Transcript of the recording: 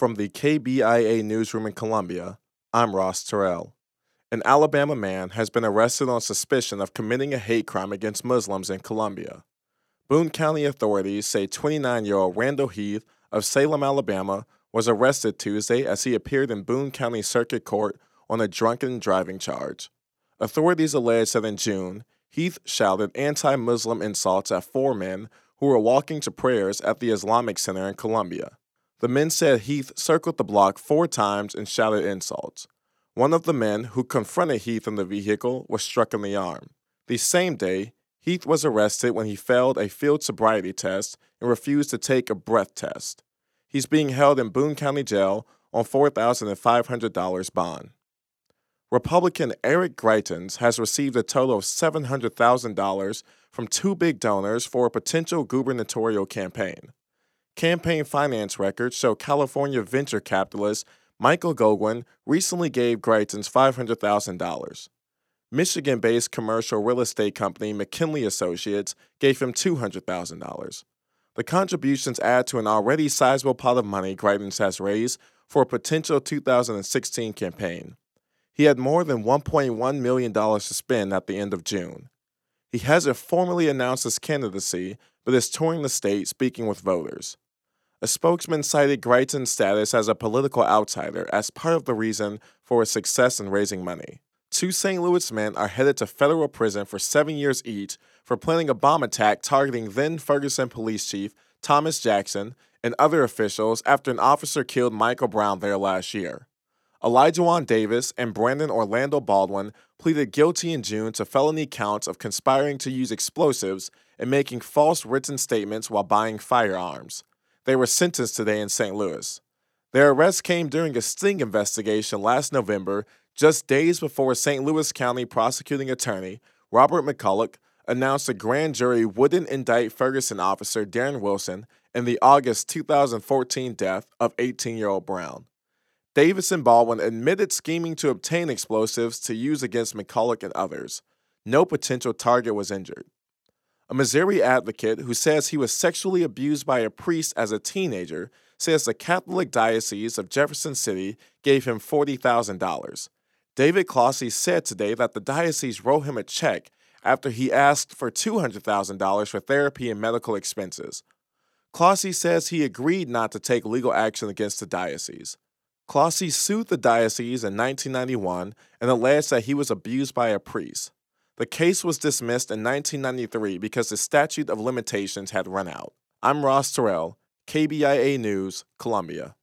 From the KBIA newsroom in Columbia, I'm Ross Terrell. An Alabama man has been arrested on suspicion of committing a hate crime against Muslims in Columbia. Boone County authorities say 29-year-old Randall Heath of Salem, Alabama, was arrested Tuesday as he appeared in Boone County Circuit Court on a drunken driving charge. Authorities allege that in June, Heath shouted anti-Muslim insults at four men who were walking to prayers at the Islamic Center in Columbia. The men said Heath circled the block 4 times and shouted insults. One of the men who confronted Heath in the vehicle was struck in the arm. The same day, Heath was arrested when he failed a field sobriety test and refused to take a breath test. He's being held in Boone County Jail on $4,500 bond. Republican Eric Greitens has received a total of $700,000 from 2 big donors for a potential gubernatorial campaign. Campaign finance records show California venture capitalist Michael Goguen recently gave Greitens $500,000. Michigan-based commercial real estate company McKinley Associates gave him $200,000. The contributions add to an already sizable pot of money Greitens has raised for a potential 2016 campaign. He had more than $1.1 million to spend at the end of June. He hasn't formally announced his candidacy, but is touring the state speaking with voters. A spokesman cited Greitens' status as a political outsider as part of the reason for his success in raising money. 2 St. Louis men are headed to federal prison for 7 years each for planning a bomb attack targeting then Ferguson Police Chief Thomas Jackson and other officials after an officer killed Michael Brown there last year. Elijah Davis and Brandon Orlando Baldwin pleaded guilty in June to felony counts of conspiring to use explosives and making false written statements while buying firearms. They were sentenced today in St. Louis. Their arrest came during a sting investigation last November, just days before St. Louis County prosecuting attorney Robert McCulloch announced a grand jury wouldn't indict Ferguson officer Darren Wilson in the August 2014 death of 18-year-old Brown. Davis and Baldwin admitted scheming to obtain explosives to use against McCulloch and others. No potential target was injured. A Missouri advocate who says he was sexually abused by a priest as a teenager says the Catholic Diocese of Jefferson City gave him $40,000. David Clossy said today that the diocese wrote him a check after he asked for $200,000 for therapy and medical expenses. Clossy says he agreed not to take legal action against the diocese. Clossy sued the diocese in 1991 and alleged that he was abused by a priest. The case was dismissed in 1993 because the statute of limitations had run out. I'm Ross Terrell, KBIA News, Columbia.